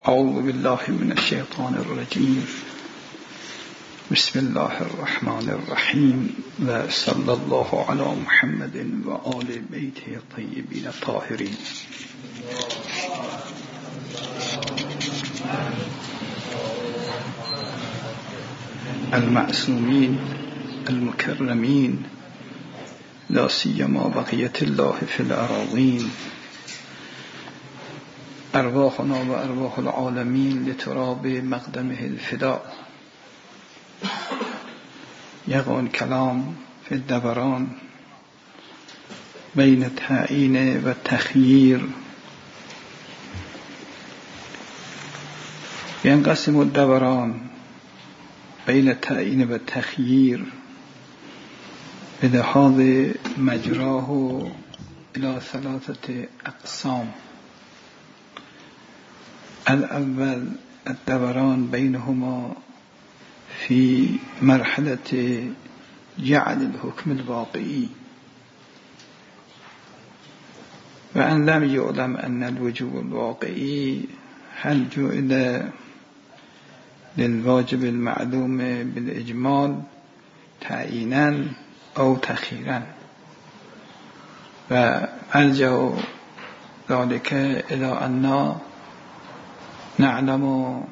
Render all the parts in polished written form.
أعوذ بالله من الشيطان الرجيم. بسم الله الرحمن الرحيم، وصلى الله على محمد وآل بيته الطيبين الطاهرين. المعصومين المكرمين، لا سيما بقية الله في الأراضين. أرواحنا وأرواح العالمين لتراب مقدمه الفداء. يقول كلام في الدبران بين التعيين والتخيير. ينقسم الدبران بين التعيين والتخيير بلحاظ مجراه إلى ثلاثة أقسام. الأول الدوران بينهما في مرحلة جعل الحكم الواقعي، وأن لم يعلم أن الوجوب الواقعي هل جعل للواجب المعلوم بالإجمال تعيينا أو تخييرا، وأرجع ذلك إلى أن نعلم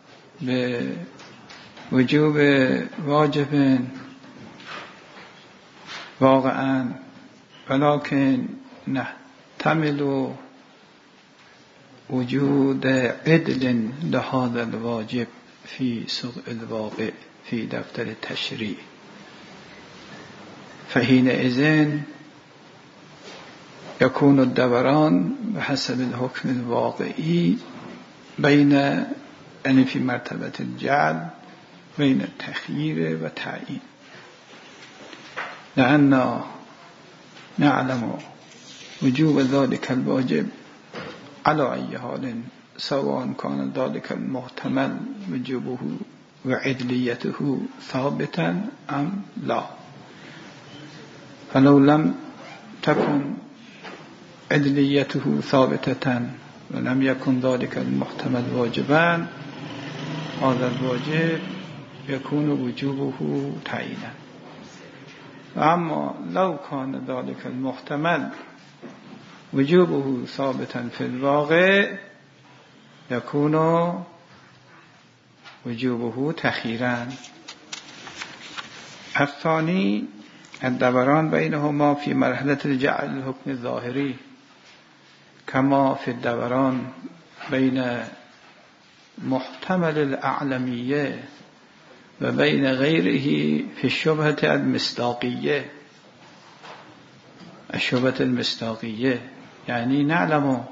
بوجوب واجب واقعا، ولكن نحتمل وجود عدل لهذا الواجب في سوق الواقع في دفتر التشريع، فحينئذ يكون الدوران بحسب الحكم الواقعي بين يعني في مرتبة الجعل بين التخيير والتعيين، لأن نعلم وجوب ذلك الواجب على أي حال، سواء كان ذلك المحتمل وجوبه وعدليته ثابتا أم لا. فلو لم تكن عدليته ثابتة ولم يكن ذلك المحتمل واجبا، هذا الواجب يكون وجوبه تعيينا. أما لو كان ذلك المحتمل وجوبه ثابتا في الواقع يكون وجوبه تخييرا. الثاني الدوران بينهما في مرحلة الجعل الحكم الظاهري، كما في الدوران بين محتمل الأعلمية وبين غيره في الشبهة المصداقية. الشبهة المصداقية يعني نعلم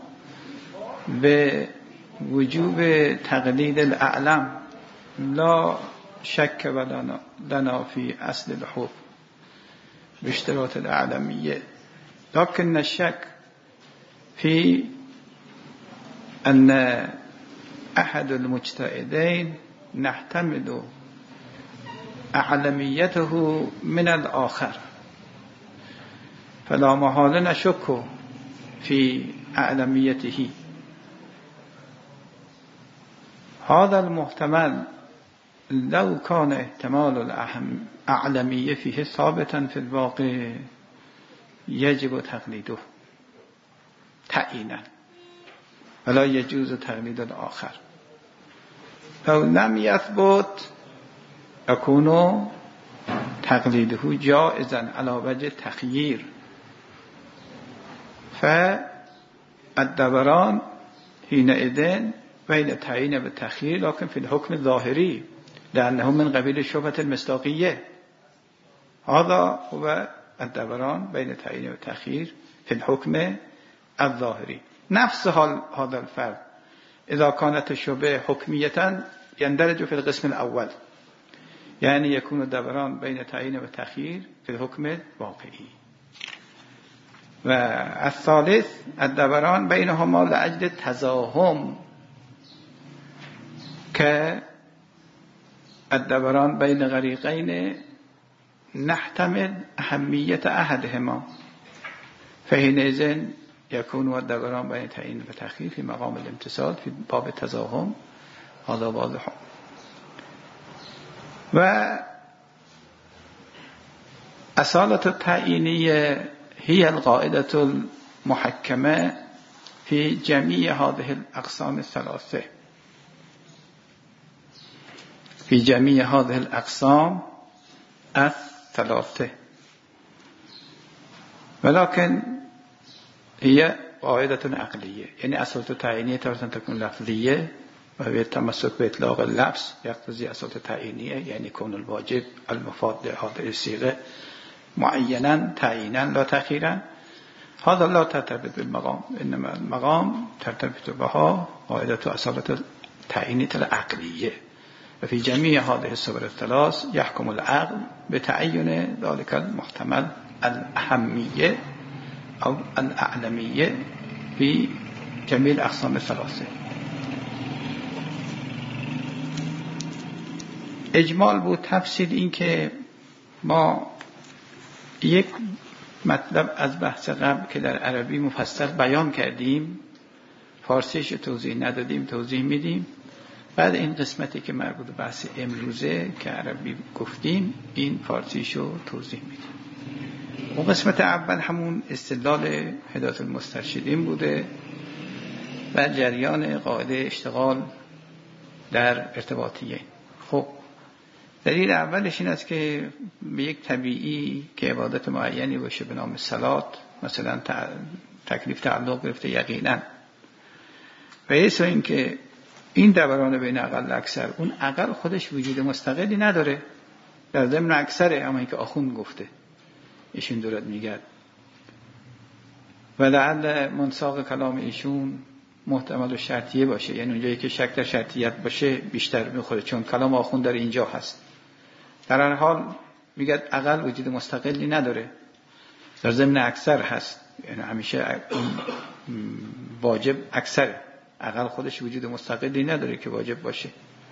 بوجوب تقليد الأعلم، لا شك لنا في أصل الحكم باشتراط الأعلمية، لكن الشك في أن أحد المجتهدين نحتمل أعلميته من الآخر، فلا محالة نشك في أعلميته. هذا المحتمل لو كان احتمال الأعلمية فيه ثابتا في الواقع يجب تقليده تعيينا، ولا يجوز تقليد الآخر. لو لم يثبت يكون تقليده جائزا على وجه التخيير. فالدوران حينئذ بين التعيين والتخيير، لكن في الحكم الظاهري، لأنه من قبيل الشبهة المصداقية. هذا هو الدوران بين التعيين والتخيير في الحكم الظاهري. نفس هذا الفرق إذا كانت الشبهة حكمية يندرج في القسم الأول، يعني يكون الدوران بين التعيين والتخيير في الحكم الواقعي. والثالث الدوران بينهما لأجل التزاحم، كالدوران بين غريقين نحتمل أهمية أحدهما، فحينئذ یکون و دوران بین تعیین و تخییر فی مقام الامتصال فی باب تزاحم هذا واضح. و اصالة التعیینیه هي القاعدة المحكمة في جميع هذه الأقسام الثلاثة، في جميع هذه الأقسام الثلاثة، ولكن هي قاعدة عقلية. يعني أصالة التعيينية تارة تكون لفظية وهي التمسك بإطلاق اللفظ يقتضي أصالة التعيينية، يعني كون الواجب المفاد لهذه الصيغة معينا تعيينا لا تأخيرا. هذا لا ترتبط بالمقام، إنما المقام ترتبط بها قاعدة أصالة التعيينية العقلية. وفي جميع هذه الصور الثلاث يحكم العقل بتعين ذلك المحتمل الأهمية أو الأعلمية في جميع الأقسام الثلاثة. اجمال بود. تفصیل این که ما یک مطلب از بحث قبل که در عربی مفصل بیان کردیم، فارسیش توضیح ندادیم، توضیح میدیم. بعد این قسمتی که مربوط به بحث امروزه که عربی گفتیم، این فارسیشو توضیح میدیم. اون قسمت اول همون استدلال هدایت المسترشدین بوده و جریان قاعده اشتغال در ارتباطیه. خب دلیل اولش این است که به یک طبیعی که عبادت معینی باشه به نام صلات، مثلا تکلیف تعلق گرفته یقینا، و ایسا این که این دوران بین اقل اکثر، اون اقل خودش وجود مستقلی نداره، در ضمن اکثره، اما این که آخوند گفته ایشون دورت میگرد و لعل منساق کلام ایشون محتمل و شرطیه باشه، یعنی اونجایی که شک در شرطیت باشه بیشتر میخوره، چون کلام آخوند در اینجا هست. در هر حال میگه اقل وجود مستقلی نداره، در ضمن اکثر هست، یعنی همیشه واجب اکثره، اقل خودش وجود مستقلی نداره که واجب باشه.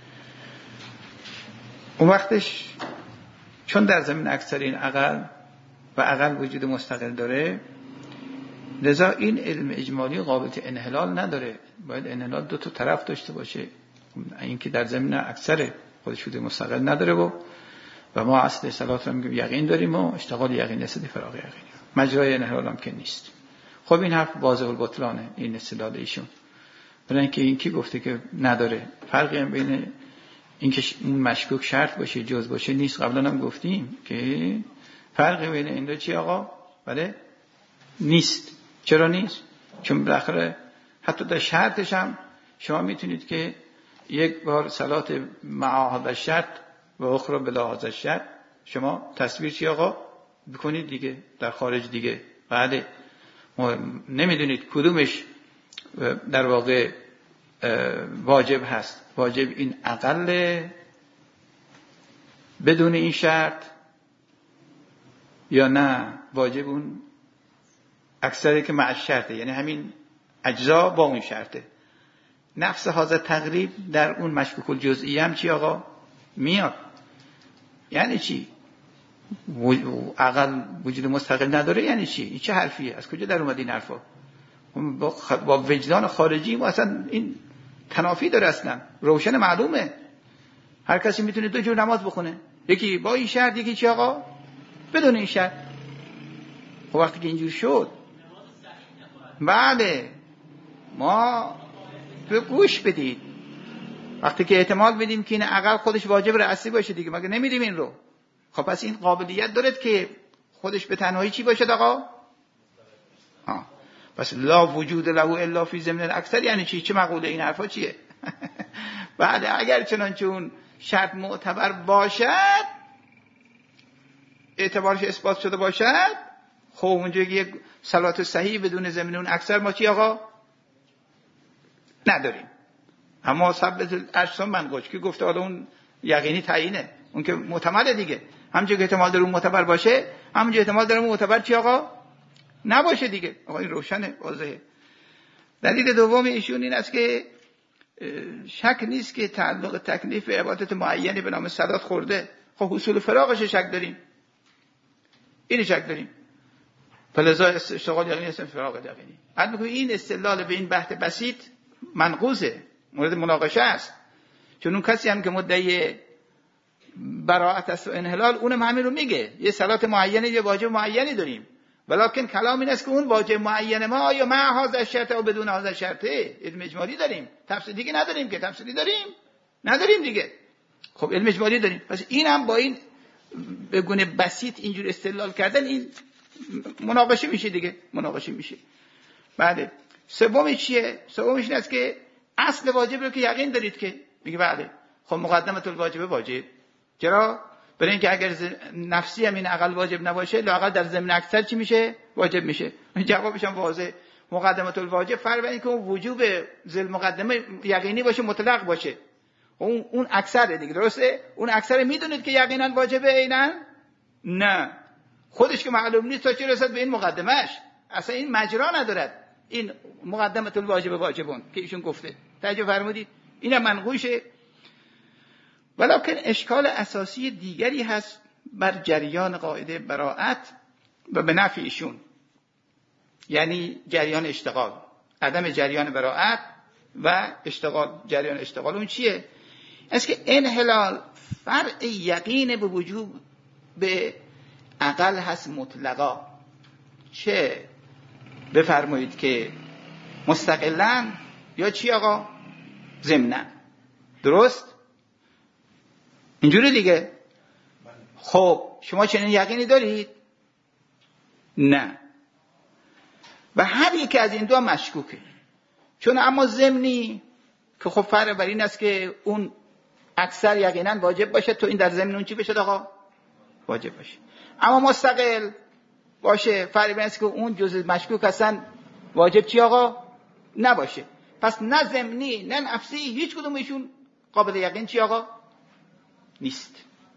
اون وقتش چون در ضمن اکثر این اقل و اقل وجود مستقل داره، لذا این علم اجمالی قابلیت انحلال نداره، باید انحلال دو تا طرف داشته باشه. این که در ضمن اکثر خودش وجود مستقل نداره و ما اصل صلات رو میگیم یقین داریم و اشتغال یقین نسبت فراغ یقین، مجرای انحلال هم که نیست. خب این حرف واضح البطلانه، این استدلال ایشون. برای اینکه این کی گفته که نداره؟ فرقی هم بین اینکه اون مشکوک شرط باشه جز باشه نیست. قبلا هم گفتیم که فرقی بین این دو چی آقا؟ بله نیست. چرا نیست؟ چون بالاخره حتی در شرطش هم شما میتونید که یک بار صلات مع هذا شرط و اخرى بلا هذا شرط شما تصویر چی آقا بکنید دیگه در خارج دیگه. بله ما نمیدونید کدومش در واقع واجب هست. واجب این اقل بدون این شرط یا نه واجب اون اکثری که مع شرطه، یعنی همین اجزا با اون شرطه. نفس هذا تقریب در اون مشکوک الجزئی هم چی آقا میاد. یعنی چی؟ اقل وجود مستقل نداره یعنی چی؟ این چه حرفیه؟ از کجا در اومد این حرفا؟ با وجدان خارجی ما اصلا این تنافی داره، اصلا روشن معلومه. هر کسی میتونه دو جور نماز بخونه، یکی با این شرط یکی چی آقا بدون این شرط. خب وقتی که اینجور شد بله ما تو گوش بدید، وقتی که احتمال بدیم که این اقل خودش واجب رأسی باشه دیگه، مگه نمیدیم این رو؟ خب پس این قابلیت دارد که خودش به تنهایی چی باشه آقا؟ پس لا وجود له الا فی ضمن الاکثر یعنی چی؟ چه مقوله این حرفا چیه؟ بعد اگر چنانچه اون شرط معتبر باشد، اعتبارش اثبات شده باشد، خب اونجا یک صلات صحیح بدون ضمن اون اکثر ما چی آقا نداریم. اما ثبت الارسام منقوش که گفته حالا اون یقینی تعیینه، اون که معتمده دیگه. همونجا که احتمال داره اون معتبر باشه، همونجا احتمال داره اون معتبر چی آقا نباشه دیگه. آقا این روشنه، واضحه. دلیل دوم ایشون این است که شک نیست که تعلق تکلیف عبادت معینی به نام صلات خورده. خب حصول فراغش شک داریم، این شک داریم. فلذا اشتغال یقینی است فراغ یقینی. بعد میگه این استدلال به این بحث بسیط منقوصه، مورد مناقشه است. چون اون کسی هم که مدعی براءت است و انحلال، اونم همین رو میگه، یه صلات معینه، یه واجب معینی داریم، ولکن کلام این است که اون واجب معین ما آیا مع هذا الشرط و بدون هذا الشرط علم اجمالی داریم، تفصیلی دیگه نداریم که. تفصیلی نداریم دیگه. خب علم اجمالی داریم. پس این هم با این به گونه بسیط اینجور استدلال کردن، این مناقشه میشه دیگه، مناقشه میشه. بله. سومی چیه؟ سومش این است که اصل واجب رو که یقین دارید که میگه بله. خب مقدمه الواجب واجب. چرا؟ برای اینکه اگر نفسی هم این عقل واجب نباشه، لااقل در ضمن اکثر چی میشه؟ واجب میشه. جوابش هم واضحه. مقدمه الواجب فرق اینه که اون وجوب ذل مقدمه یقینی باشه، مطلق باشه. اون اکثره دیگه، درسته؟ اون اکثر میدونید که یقینا واجبه عیناً؟ نه. خودش که معلوم نیست تا چه رسد به این مقدمش. اصلا این مجرا ندارد. این مقدمه الواجب واجبون که ایشون گفته. توجه فرمودید؟ اینم منقوشه. ولکن اشکال اساسی دیگری هست بر جریان قاعده براءت و به نفع ایشون، یعنی جریان اشتغال، عدم جریان براءت و اشتغال. جریان اشتغال اون چیه؟ است که انحلال فرع یقین به وجوب به عقل هست مطلقا، چه بفرمایید که مستقلاً یا چی آقا؟ ضمناً. درست؟ اینجوری دیگه. خب شما چنین یقینی دارید؟ نه. و هر یک از این دو مشکوکه. چون اما ضمنی که خب فرق بر این است که اون اکثر یقینا واجب باشه، تو این در ضمن اون چی بشه آقا؟ واجب باشه. اما مستقل باشه، فرق بر این است که اون جزء مشکوک هستن واجب چی آقا؟ نباشه. پس نه ضمنی نه نفسی هیچ کدوم ایشون قابل یقین چی آقا؟ نیست.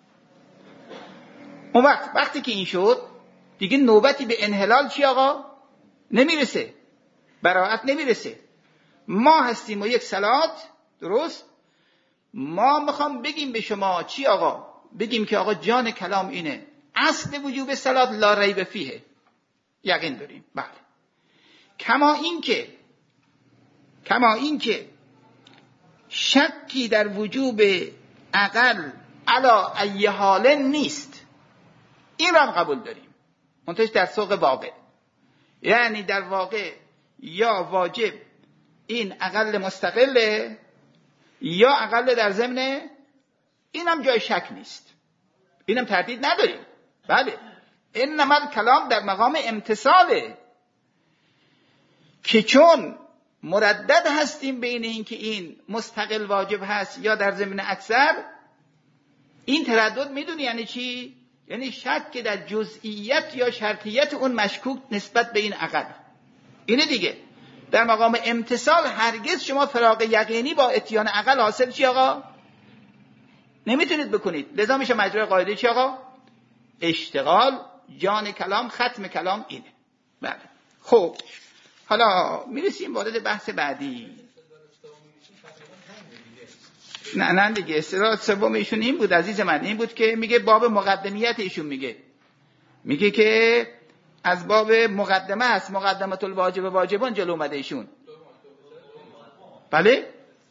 اون وقتی که این شد دیگه نوبتی به انحلال چی آقا؟ نمیرسه، براءت نمیرسه. ما هستیم و یک صلات، درست؟ ما میخوام بگیم به شما چی آقا؟ بگیم که آقا جان کلام اینه، اصل وجوب صلات لا ریب فیه، یقین داریم. بله. کما این که شکی در وجوب عقل علا ای حال نیست، این را هم قبول داریم، منتهش در سوق واقع. یعنی در واقع یا واجب این عقل مستقله یا عقل در ضمن، این هم جای شک نیست، این هم تردید نداریم. بله. انما الکلام در مقام امتصاله که چون مردد هستیم بین این که این مستقل واجب هست یا در ضمن اکثر، این تردد میدونی یعنی چی؟ یعنی شک در جزئیت یا شرطیت اون مشکوک نسبت به این عقل. اینه دیگه. در مقام امتصال هرگز شما فراغ یقینی با اتیان عقل حاصل چی آقا؟ نمیتونید بکنید. لذا میشه مجرای قاعده چی آقا؟ اشتغال. جان کلام، ختم کلام اینه. بله. خب حالا میرسیم وارد بحث بعدی. نه دیگه استدلال سوم ایشون این بود عزیز من، این بود که میگه باب مقدمیت ایشون میگه که از باب مقدمه هست، مقدمه الواجب واجبان جلو اومده ایشون. بله؟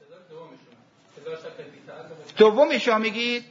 دومش ها میگید؟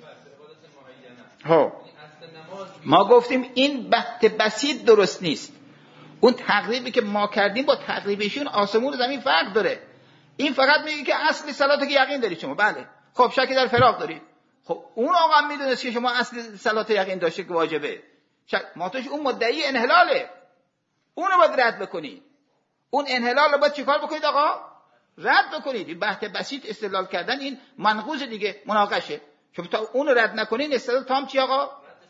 ما گفتیم این بحث بسیط درست نیست. اون تقریبی که ما کردیم با تقریبشون آسمون و زمین فرق داره. این فقط میگه که اصل صلاته که یقین دارید شما. بله. خب شکی در فراق دارید. خب اون آقا هم میدونست که شما اصل صلات یقین داشته که واجبه. ما توش اون مدعی انحلاله. اونو باید رد بکنید. اون انحلال رو باید چیکار بکنید آقا؟ رد بکنید. این بحث بسیط استدلال کردن این منقوض دیگه، مناقشه. چون تا اون رو رد نکنین استدلال تام چی آقا؟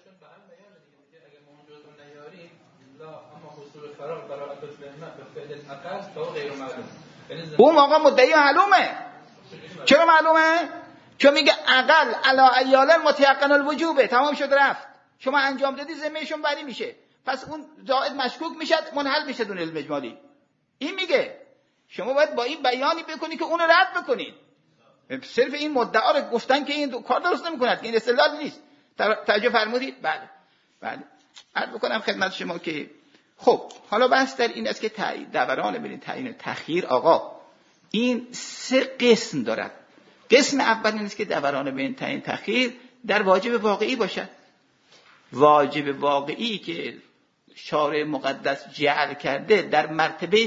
اون موقع مدعی معلومه. چرا معلومه؟ چون میگه عقل علا ایال متیقن الوجوبه، تمام شد رفت. شما انجام دادی ذمهشون بری میشه، پس اون زائد مشکوک میشه، منحل میشه دون علم اجمالی. این میگه شما باید با این بیانی بکنی که اون رو رد بکنید. صرف این مدعا رو گفتن که این کار درست نمیکند، این استدلال نیست. توجه فرمودید؟ بله. عرض بکنم خدمت شما که خب حالا بحث در این است که دوران بین تعیین و تخییر آقا این 3 قسم دارد. قسم اول این است که دوران بین تعیین و تخییر در واجب واقعی باشد. واجب واقعی که شارع مقدس جعل کرده در مرتبه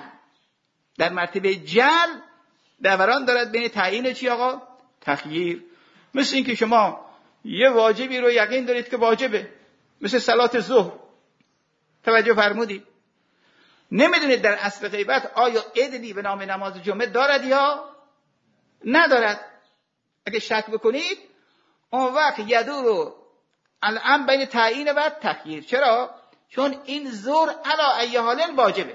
جعل دوران دارد بین تعیین چی آقا؟ تخییر. مثل این که شما یه واجبی رو یقین دارید که واجبه، مثل صلات ظهر، توجه فرمودید، نمیدونید در اصل غیبت آیا عدلی به نام نماز جمعه دارد یا ندارد. اگه شک بکنید اون وقت یدور الان بین تعیین و تخییر. چرا؟ چون این ظهر علی ای حال واجبه،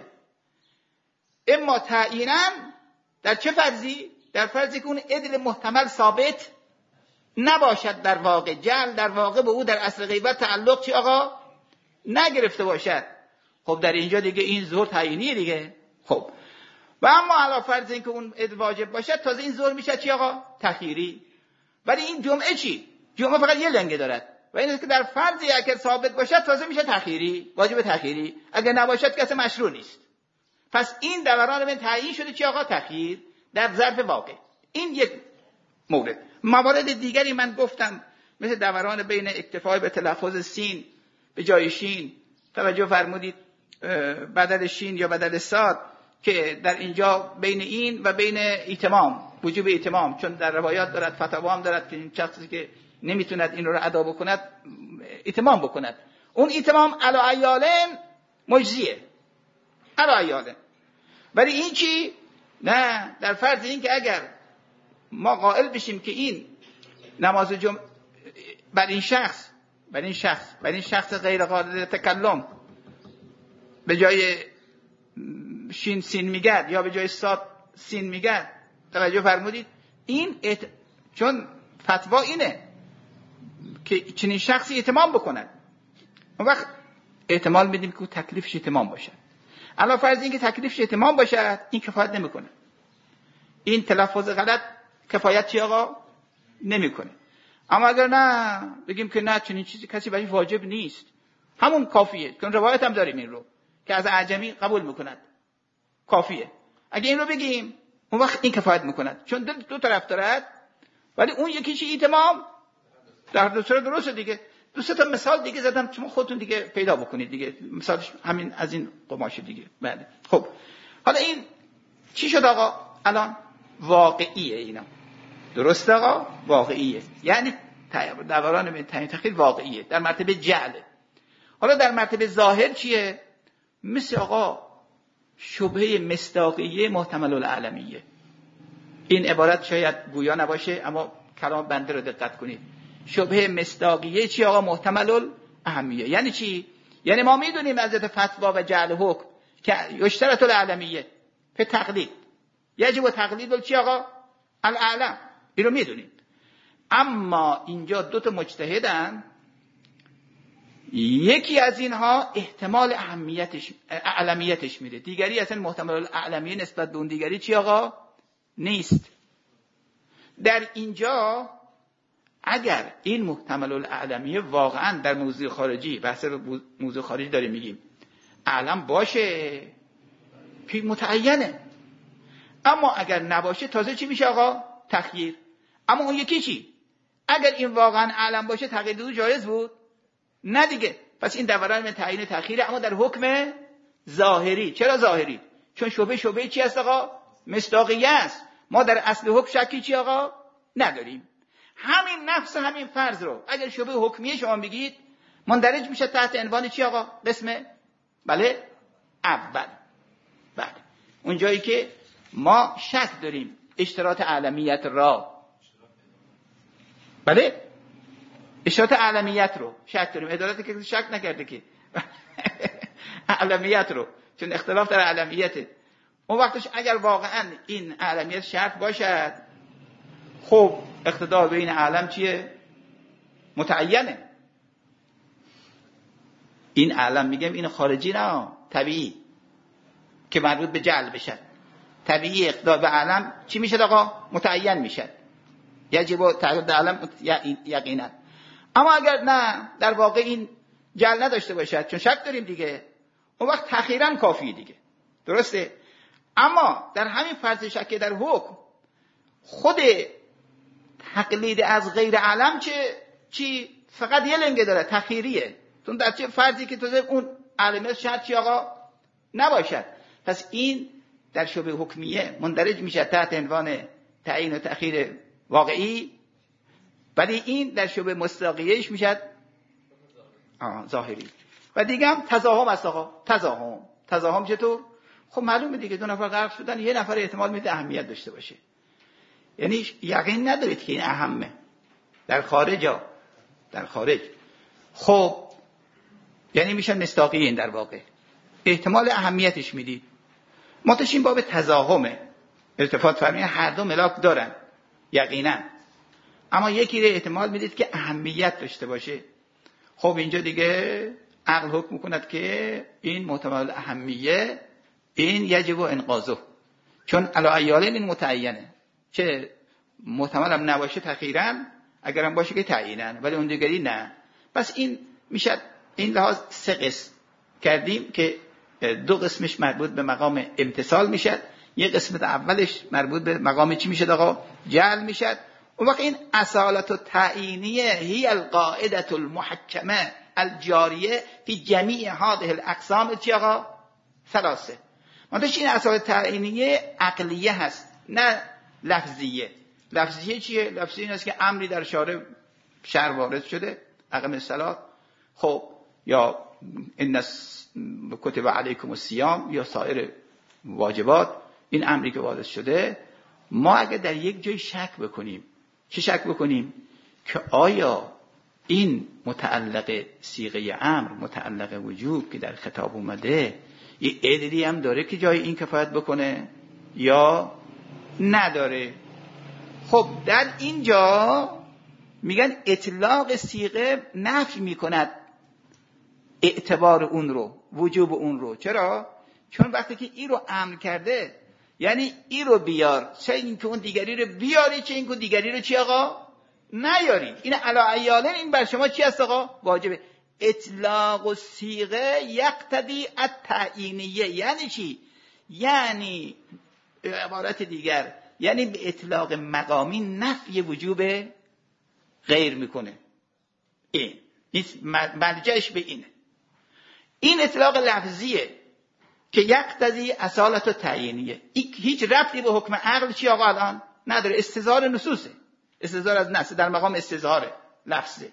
اما تعیینا در چه فرضی؟ در فرضی که اون عدل محتمل ثابت نباشد در واقع، جعل در واقع به او در اصل غیبت تعلق چی آقا نگرفته باشد. خب در اینجا دیگه این ظهر تعیینیه دیگه. خب و اما علی فرض این که اون عدل واجب باشد تازه این ظهر میشه چی آقا؟ تخییری. ولی این جمعه چی؟ جمعه فقط یه لنگه دارد و این است که در فرضی اگر ثابت باشد تازه میشه تخییری، واجب تخییری، اگر نباشد که مشروع نیست. پس این دوران بین تعیین شده چی آقا؟ تخییر در ظرف واقع. این یک مورد. موارد دیگری من گفتم مثل دوران بین اکتفای به تلفظ سین به جای شین، توجه فرمودید، بدل شین یا بدل صاد، که در اینجا بین این و بین ایتمام، وجوب ایتمام، چون در روایات دارد، فتاوا هم دارد که این شخصی که نمیتوند این رو ادا بکند ایتمام بکند. اون ایتمام علی عیالن مجزیه، علی عیالن. ولی این چی؟ نه، در فرض این که اگر ما قائل بشیم که این نماز جمعه بر این شخص غیر قادر تکلم به جای شین سین میگرد یا به جای صاد سین میگرد، توجه فرمودید، این چون فتوا اینه که چنین شخصی اتمام بکند، اون وقت احتمال میدیم که تکلیفش اتمام باشد. علاوه فرض این که تکلیفش اتمام باشد این کفایت نمیکنه، این تلفظ غلط کفایت چی آقا نمیکنه. اما اگر نه بگیم که نه چنین چیزی کسی برای واجب نیست، همون کافیه، چون روایت هم داریم این رو که از اعجمی قبول میکند، کافیه. اگه این رو بگیم اون وقت این کفایت میکند، چون دو طرف دارد. ولی اون یکیشی ایتمام در دو صورت درسته دیگه. دو سه تا مثال دیگه زدم، شما خودتون دیگه پیدا بکنید دیگه، مثالش همین از این قماشه دیگه. بله خب حالا این چی شد آقا؟ الان واقعیه، اینا درسته آقا؟ واقعیه، یعنی دوران بین تعیین تخییر واقعیه، در مرتبه جعله. حالا در مرتبه ظاهر چیه؟ مثل آقا شبهه مصداقیه محتمل الاعلمیه. این عبارت شاید گویا نباشه اما کلام بنده رو دقت کنید. شبهه مصداقیه چی آقا؟ محتمل الاهمیه. یعنی چی؟ یعنی ما میدونیم از فتوا و جعل حکم که یشترط الاعلمیه به تقلید، یجب تقلید چی آقا؟ الاعلم، این رو میدونیم. اما اینجا دو تا مجتهدن، یکی از اینها احتمال اعلمیتش میده، دیگری اصلا محتمل الاعلمیه نسبت به اون دیگری چی آقا؟ نیست. در اینجا اگر این محتمل الاعلمیه واقعا در موضوع خارجی، بحث موضوع خارجی داریم میگیم، اعلم باشه که متعینه، اما اگر نباشه تازه چی میشه آقا؟ تخییر. اما اون یکی چی؟ اگر این واقعا اعلم باشه تقلید او جایز بود؟ نه دیگه. پس این دوران من تعیین تخییره، اما در حکم ظاهری. چرا ظاهری؟ چون شبهه چی است آقا؟ مصداقیه است. ما در اصل حکم شکی چی آقا نداریم. همین نفس همین فرض رو اگر شبهه حکمیه شما بگید مندرج میشه تحت عنوان چی آقا؟ قسم بله اول. بله اون جایی که ما شک داریم اشتراط اعلمیت را، بله اشتراط اعلمیت رو شک داریم، عدالت که شک نکرده که اعلمیت رو، چون اختلاف در اعلمیته. اون وقتش اگر واقعا این اعلمیت شرط باشد، خب اقتضا بین اعلم چیه؟ متعینه. این اعلم میگم این خارجی نه، طبیعی که مربوط به جعل بشه، طبیعی اقتضا به اعلم چی میشه آقا؟ متعین میشه، یجب تعیین اعلم یقینا. اما اگر نه در واقع این جعل نداشته باشد، چون شک داریم دیگه، اون وقت تأخیرا کافیه دیگه. درسته؟ اما در همین فرض شک در حکم خود تقلید از غیر علم چی فقط یه لنگه داره، تأخیریه. چون در چه فرضی که تو اون علمه شرط چی آقا نباشد. پس این در شبه حکمیه مندرج میشه تحت عنوان تعیین و تأخیر واقعی، ولی این در شبه مصداقیهش میشه ظاهری. و دیگه هم تزاهم است آقا. تزاهم چطور؟ خب معلومه دیگه، دو نفر غرق شدن، یه نفر احتمال میده اهمیت داشته باشه، یعنی یقین ندارید که این اهمه در خارج. خب یعنی میشه مصداقی این در واقع احتمال اهمیتش میدید. متشین باب تزاهمه، التفات فرمایید هر دو ملاک دارن یقینا، اما یکی رو احتمال میدید که اهمیت داشته باشه. خب اینجا دیگه عقل حکم میکند که این محتمل اهمیه این یجب انقاذه، چون علی این متعینه، چه محتمل هم نباشه تأخیراً، اگرم باشه که تعییناً، ولی اون دیگری نه. پس این میشه این لحاظ سه قسم کردیم که دو قسمش مربوط به مقام امتثال میشه، یک قسمت اولش مربوط به مقام چی میشه آقا؟ جعل میشه. اون وقت این اصالت التعیینیه هی القاعده المحکمه الجاریه فی جمیع هذه الاقسام چی آقا؟ ثلاثه. منتهش این اصالت تعیینیه عقلیه هست نه لفظیه. لفظیه چیه؟ لفظیه این است که امری در شرع وارد شده، اقم الصلاة، خب یا ان کتب علیکم الصیام یا سایر واجبات، این امری که وارد شده، ما اگه در یک جای شک بکنیم، چه شک بکنیم؟ که آیا این متعلق صیغه امر، متعلق وجوب که در خطاب اومده، یه علتی هم داره که جای این کفایت بکنه یا نداره؟ خب در اینجا میگن اطلاق صیغه نفی میکند اعتبار اون رو، وجوب اون رو. چرا؟ چون وقتی که این رو امر کرده یعنی این رو بیار، چه این که اون دیگری رو بیاری، چه این که دیگری رو چی آقا نیاری. این علی این بر شما چی است آقا؟ واجبه. اطلاق و صیغه یقتضی التعیینیه. یعنی چی؟ یعنی عبارت دیگر، یعنی به اطلاق مقامی نفی وجوب غیر میکنه. این مرجعش به اینه. این اطلاق لفظیه که یقتضی اصالت و تعیینیه، این هیچ ربطی به حکم عقل چی آقا الان نداره، استظهار نصوصه، استظهار از نص در مقام استظهار لفظه.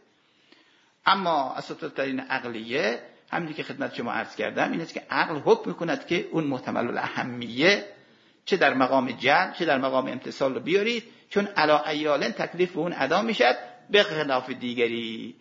اما اصالت تعیین عقلیه همین که خدمت شما عرض کردم این است که عقل حکم میکند که اون محتمل الاهمیه چه در مقام جعل چه در مقام امتثال رو بیارید، چون علی ایالن تکلیف به اون ادا میشد به خلاف دیگری.